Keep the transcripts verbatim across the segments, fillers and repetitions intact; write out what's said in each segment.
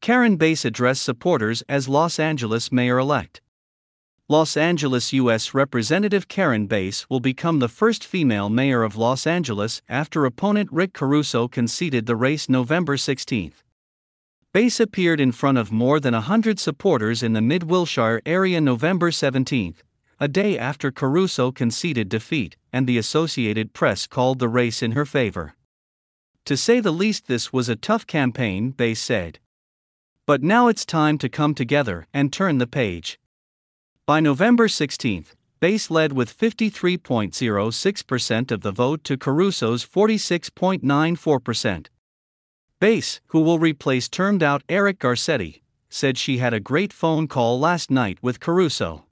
Karen Bass addressed supporters as Los Angeles mayor-elect. Los Angeles U S Representative Karen Bass will become the first female mayor of Los Angeles after opponent Rick Caruso conceded the race November sixteenth. Bass appeared in front of more than a hundred supporters in the Mid-Wilshire area November seventeenth, a day after Caruso conceded defeat, and the Associated Press called the race in her favor. "To say the least, this was a tough campaign," Bass said. "But now it's time to come together and turn the page." By November sixteenth, Bass led with fifty-three point zero six percent of the vote to Caruso's forty-six point nine four percent. Bass, who will replace termed-out Eric Garcetti, said she had a great phone call last night with Caruso.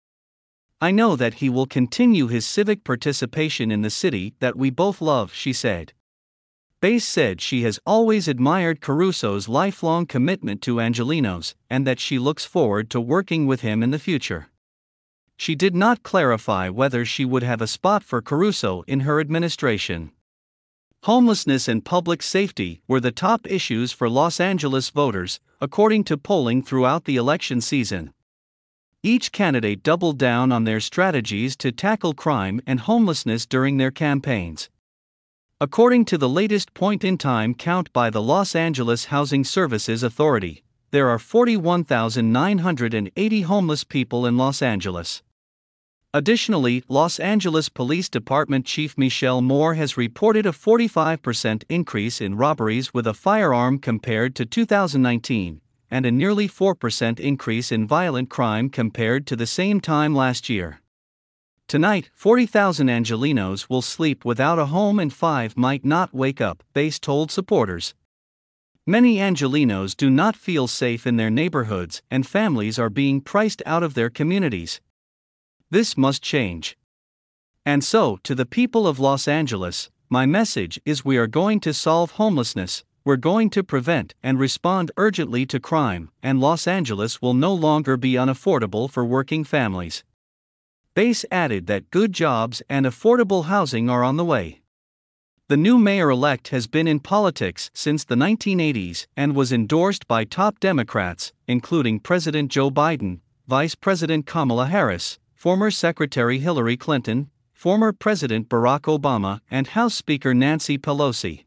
"I know that he will continue his civic participation in the city that we both love," she said. Bass said she has always admired Caruso's lifelong commitment to Angelenos, and that she looks forward to working with him in the future. She did not clarify whether she would have a spot for Caruso in her administration. Homelessness and public safety were the top issues for Los Angeles voters, according to polling throughout the election season. Each candidate doubled down on their strategies to tackle crime and homelessness during their campaigns. According to the latest point-in-time count by the Los Angeles Housing Services Authority, there are forty-one thousand nine hundred eighty homeless people in Los Angeles. Additionally, Los Angeles Police Department Chief Michelle Moore has reported a forty-five percent increase in robberies with a firearm compared to two thousand nineteen, and a nearly four percent increase in violent crime compared to the same time last year. Tonight, forty thousand Angelenos will sleep without a home and five might not wake up, Bass told supporters. Many Angelenos do not feel safe in their neighborhoods, and families are being priced out of their communities. This must change. And so, to the people of Los Angeles, my message is we are going to solve homelessness, we're going to prevent and respond urgently to crime, and Los Angeles will no longer be unaffordable for working families. Bass added that good jobs and affordable housing are on the way. The new mayor-elect has been in politics since the nineteen eighties and was endorsed by top Democrats, including President Joe Biden, Vice President Kamala Harris, former Secretary Hillary Clinton, former President Barack Obama, and House Speaker Nancy Pelosi.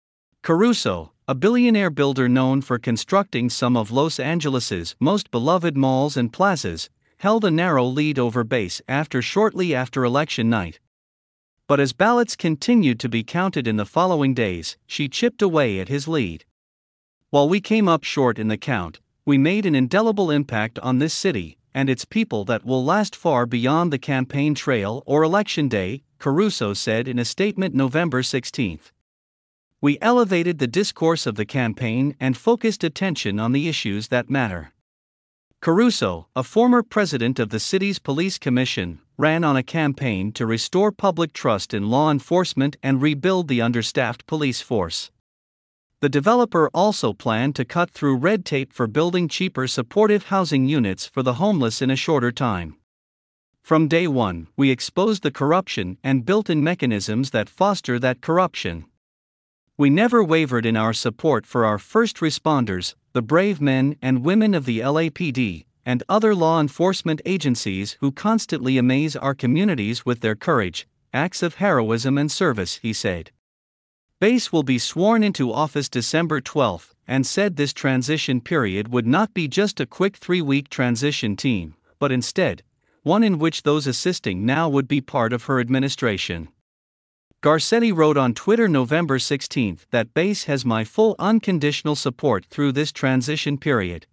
Caruso, a billionaire builder known for constructing some of Los Angeles's most beloved malls and plazas, held a narrow lead over Bass after shortly after election night. But as ballots continued to be counted in the following days, she chipped away at his lead. "While we came up short in the count, we made an indelible impact on this city and its people that will last far beyond the campaign trail or election day," Caruso said in a statement November sixteenth. "We elevated the discourse of the campaign and focused attention on the issues that matter." Caruso, a former president of the city's police commission, ran on a campaign to restore public trust in law enforcement and rebuild the understaffed police force. The developer also planned to cut through red tape for building cheaper supportive housing units for the homeless in a shorter time. "From day one, we exposed the corruption and built in mechanisms that foster that corruption. We never wavered in our support for our first responders, the brave men and women of the L A P D, and other law enforcement agencies who constantly amaze our communities with their courage, acts of heroism and service," he said. Bass will be sworn into office December twelfth, and said this transition period would not be just a quick three-week transition team, but instead, one in which those assisting now would be part of her administration. Garcetti wrote on Twitter November sixteenth that Bass has my full unconditional support through this transition period.